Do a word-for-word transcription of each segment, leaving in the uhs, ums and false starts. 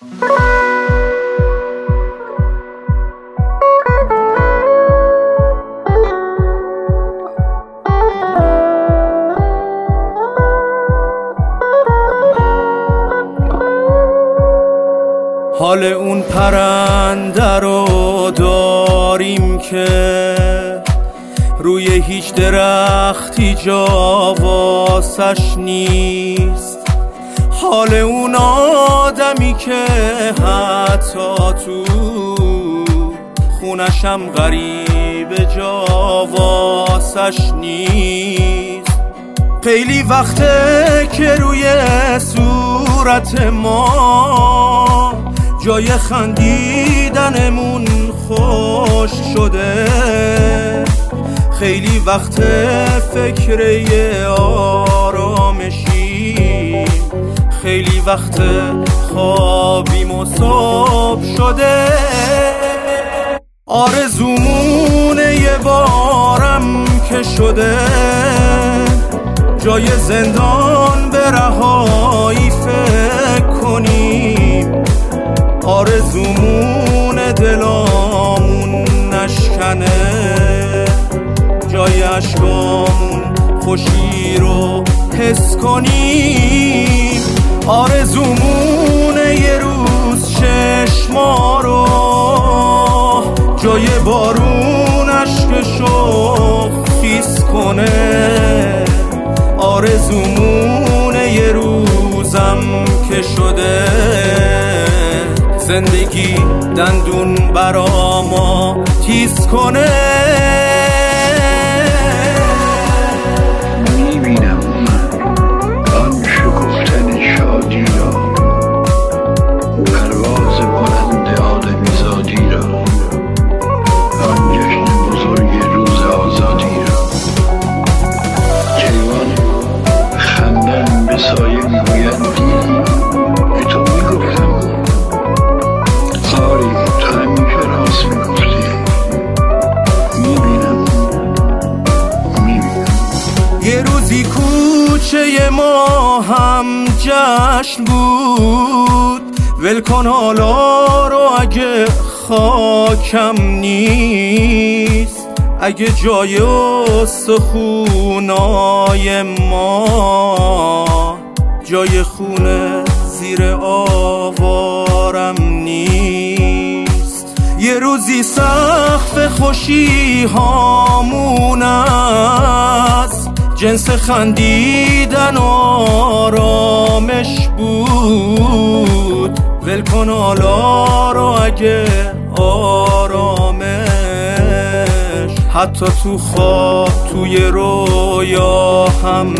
حال اون پرنده رو داریم که روی هیچ درختی جا واسش نیست. حال اون آدمی که حتی تو خونشم غریب جا واسش نیست. خیلی وقته که روی صورت ما جای خندیدنمون خوش شده. خیلی وقت فکر یه آرامشی، خیلی وقت خوابیم و صبح شده. آرزومونه یه بارم که شده جای زندان به رهایی فکر کنیم. آرزومون دلامون نشکنه جای عشقامون خوشی رو حس کنیم. آرزومون یه روز چشما رو جای بارون عشقشو خیس کنه. آرزومون یه روزم که شده زندگی دندون برا ما تیز کنه. میبینم آن شکفتن شادی را، پرواز بلند آدمی زادی را، آن جشن بزرگ روز آزادی را. کیوان خندن به سایه میگوید دیدی به تو میگفتم. آری تو همیشه راست میگفتی. میبینم میبینم یه روزی کوچه ما هم جشن بود. ولکن حالا رو اگه خاکم نیست، اگه جای استخونای ما جای خونه زیر آوارم نیست. یه روزی سقف خوشی هامون است، جنس خندیدن آرامش بود. ولکن حالا رو اگه آرامش حتی تو خواب توی رویا هم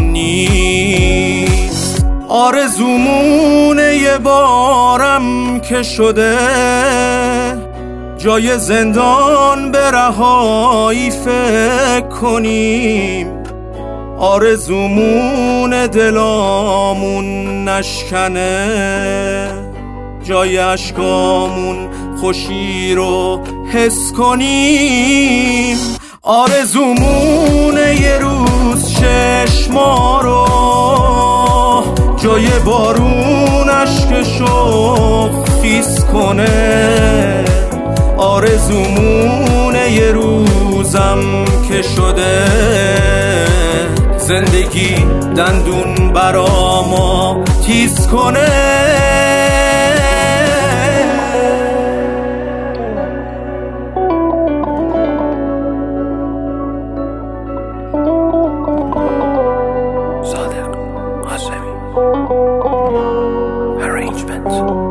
نیست. آرزومونه یه بارم که شده جای زندان به رهایی فکر کنیم. آرزومون دلامون نشکنه جای عشقامون خوشی رو حس کنیم. آرزومون یه روز چشما رو جای بارون عشقشو خیس کنه. آرزومون یه روزم که شده زندگی دندون برا ما تیز کنه. Arrangements.